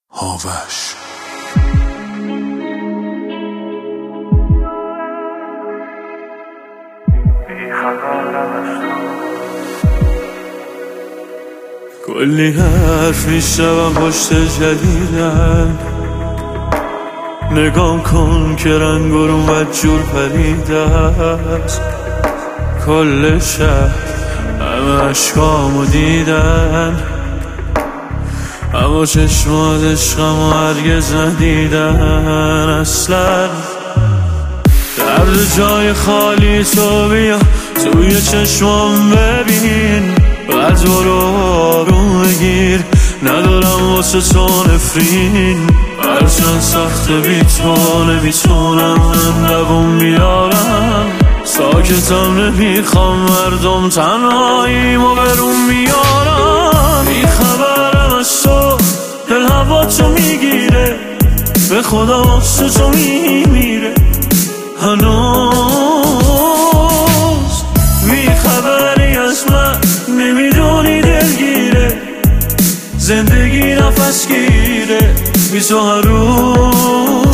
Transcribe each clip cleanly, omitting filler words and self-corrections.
هاوش کلی حرف میشنوم پشت جدیدن، نگام کن که رنگ و رو بدجور پریده است. کل شهر همه عشقامو دیدن، اما چشمات عشقمو هرگز ندیدن. اصلا درد جای خالی تو بیا توی چشمام ببین، بعد برو آروم بگیر، ندارم واسه تو نفرین. هرچند سخته بی تو نمیتونم من دووم بیارم، ساکتم نمیخوام مردم تنهاییمو برون بیارم. بیخبرم از تو، دل هوا تو میگیره، به خدا واسه تو میمیره. هنوز بیخبری از من، نمیدونی دلگیره، زندگی نفس گیره بی تو هر روز.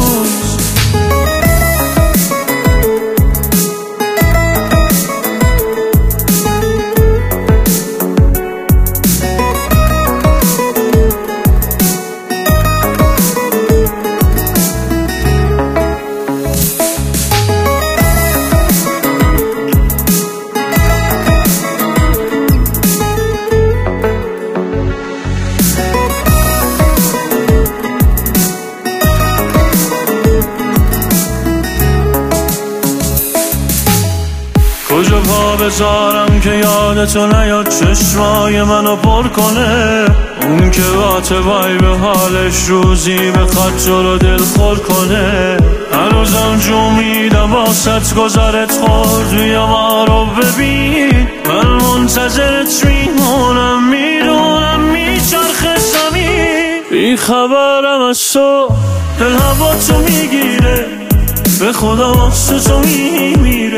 کجا پا بذارم که یادتو نیاد چشمای منو پر کنه، اون که وای به حالش روزی بخواد تو رو دل خور کنه. هنوزم جو میدم باست گذارت خورد، بیا ما رو ببین، من منتظرت میمونم، میدونم میچرخه زمین. بیخبرم از تو، دل هوا تو میگیره، به خدا واسه تو میمیره.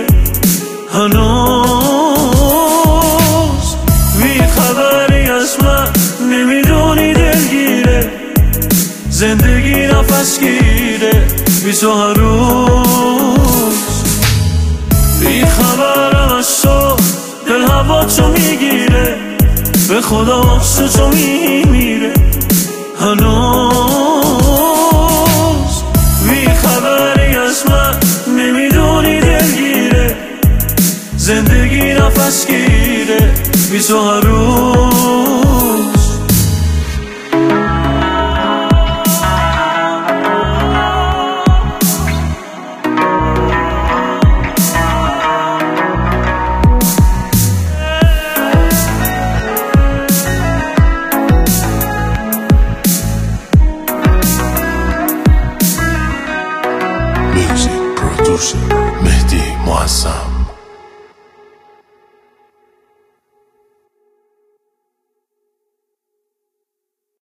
هنوز بیخبری از من، نمیدونی دلگیره، زندگی نفس گیره بی تو هر روز. بیخبرم از تو، دل هوا تو میگیره، به خدا واسه تو میمیره. هنوز بیخبری از من، نمیدونی دلگیره، زندگی نفس گیره بی تو هر روز. Music producer مهدی معظم.